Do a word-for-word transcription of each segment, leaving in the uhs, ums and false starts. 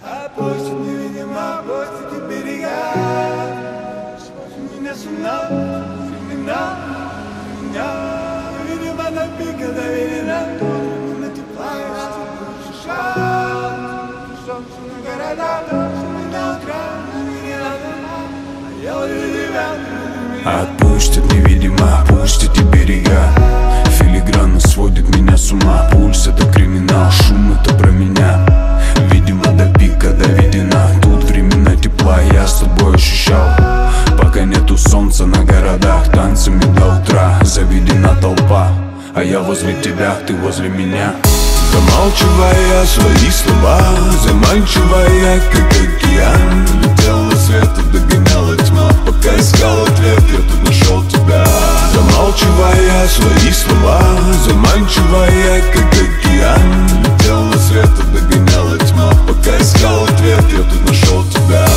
Опустит невидимо, опустит берега. Смотри меня с ума, времена, меня. Видимо, до пика доверена, именно тепла и шаг. Солнце на города, солнце на утра, не надо, а я ловлю тебя. Отпустит невидимо, опустит и берега. Филигранно сводит меня с ума. Пульс — это криминал, шум — это про меня. Видимо, до пика доведена. Тут времена тепла я с тобой ощущал. Пока нету солнца на городах, танцами до утра заведена толпа. А я возле тебя, ты возле меня. Замалчивая свои слова, заманчивая, как океан. Летела света, догоняла тьма. Пока искал ответ, я тут нашел тебя. Замалчивая свои слова, заманчивая, как океан. Летела света, догоняла тьма. Пока искал ответ, я тут нашел тебя.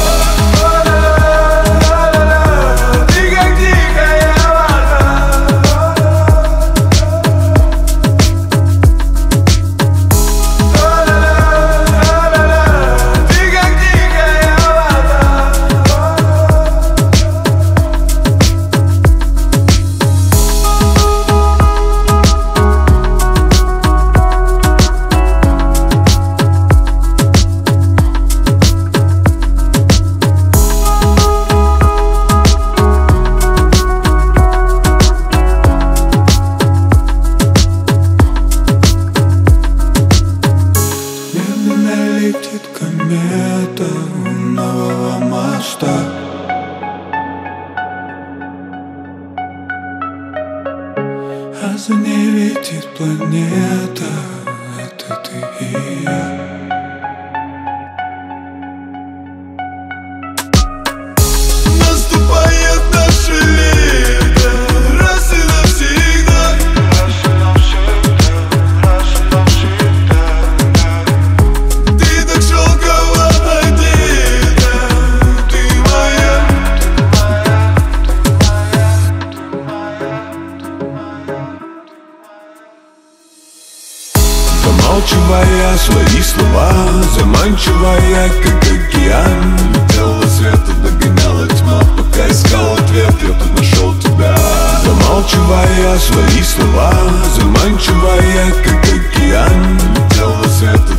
Летит комета у нового моста. А за ней летит планета. Это ты и я. Наступает наше лето, раз и навсегда. Замалчивая свои слова, заманчивая, как океан. Летела света, догоняла тьма. Пока искал ответ, я тут нашел тебя. Замалчивая свои слова, заманчивая, как океан. Летела света,